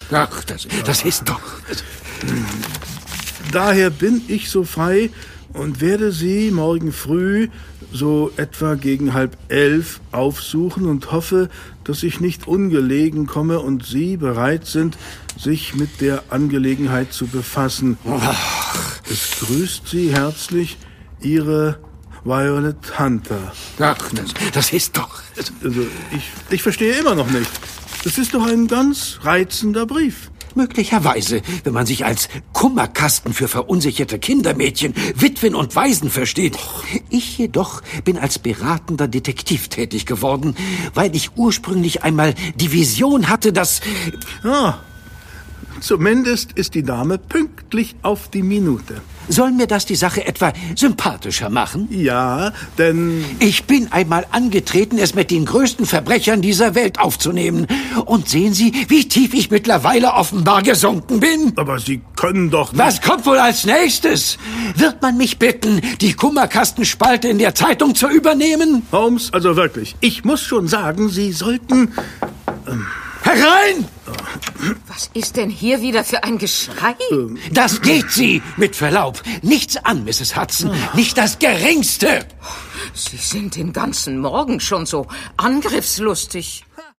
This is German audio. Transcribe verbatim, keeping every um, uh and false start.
Ach, das, das ist doch... Daher bin ich so frei und werde Sie morgen früh so etwa gegen halb elf aufsuchen und hoffe, dass ich nicht ungelegen komme und Sie bereit sind, sich mit der Angelegenheit zu befassen. Ach. Es grüßt Sie herzlich Ihre Violet Hunter. Ach, das, das ist doch... Also, ich, ich verstehe immer noch nicht. Das ist doch ein ganz reizender Brief. Möglicherweise, wenn man sich als Kummerkasten für verunsicherte Kindermädchen, Witwen und Waisen versteht. Ich jedoch bin als beratender Detektiv tätig geworden, weil ich ursprünglich einmal die Vision hatte, dass... Ah, zumindest ist die Dame pünktlich auf die Minute. Soll mir das die Sache etwa sympathischer machen? Ja, denn... Ich bin einmal angetreten, es mit den größten Verbrechern dieser Welt aufzunehmen. Und sehen Sie, wie tief ich mittlerweile offenbar gesunken bin? Aber Sie können doch nicht... Was kommt wohl als nächstes? Wird man mich bitten, die Kummerkastenspalte in der Zeitung zu übernehmen? Holmes, also wirklich, ich muss schon sagen, Sie sollten... Ähm, Herein! Was ist denn hier wieder für ein Geschrei? Das geht Sie, mit Verlaub, nichts an, Misses Hudson, nicht das Geringste. Sie sind den ganzen Morgen schon so angriffslustig.